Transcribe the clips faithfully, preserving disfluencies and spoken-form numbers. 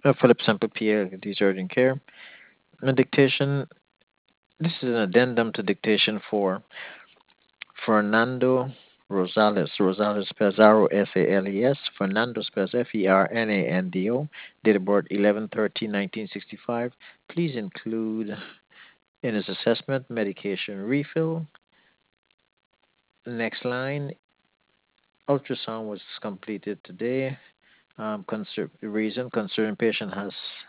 Uh, Philip Semple P L, these urgent care. A dictation. This is an addendum to dictation for Fernando Rosales. Rosales spells R O S A L E S. Fernando spells F E R N A N D O. Date of birth eleven thirteen nineteen sixty-five. Please include in his assessment medication refill. Next line. Ultrasound was completed today. Um, conser- reason concerned patient has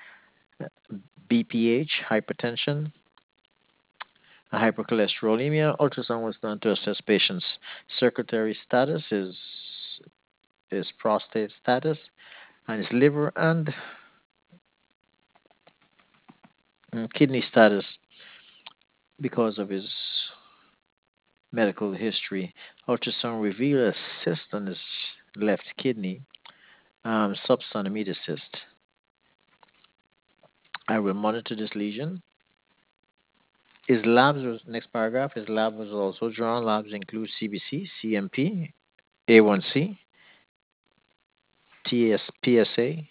B P H, hypertension, a hypercholesterolemia. Ultrasound was done to assess patient's circulatory status, his, his prostate status, and his liver and mm, kidney status because of his medical history. Ultrasound revealed a cyst on his left kidney, um, subcentimeter cyst. I will monitor this lesion. His labs was next paragraph. His lab was also drawn. Labs include C B C, C M P, A one C, T S, P S A,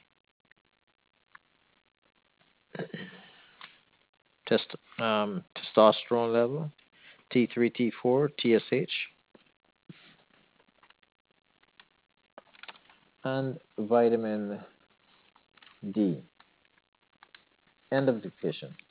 test, um, testosterone level, T three, T four, T S H, and vitamin D. End of dictation.